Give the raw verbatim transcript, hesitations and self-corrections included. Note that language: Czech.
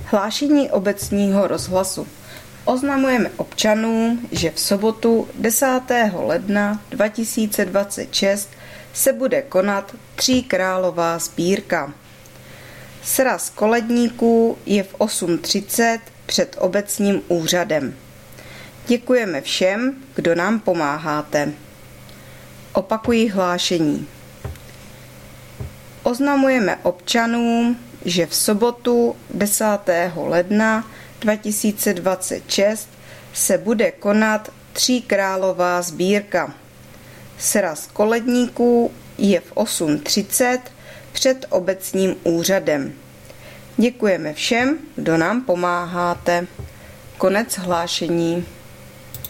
Hlášení obecního rozhlasu. Oznamujeme občanům, že v sobotu desátého ledna dva tisíce dvacet šest se bude konat tříkrálová sbírka. Sraz koledníků je v osm třicet před obecním úřadem. Děkujeme všem, kdo nám pomáháte. Opakuji hlášení. Oznamujeme občanům, že v sobotu desátého ledna dva tisíce dvacet šest se bude konat tříkrálová sbírka. Sraz koledníků je v osm třicet před obecním úřadem. Děkujeme všem, kdo nám pomáháte. Konec hlášení.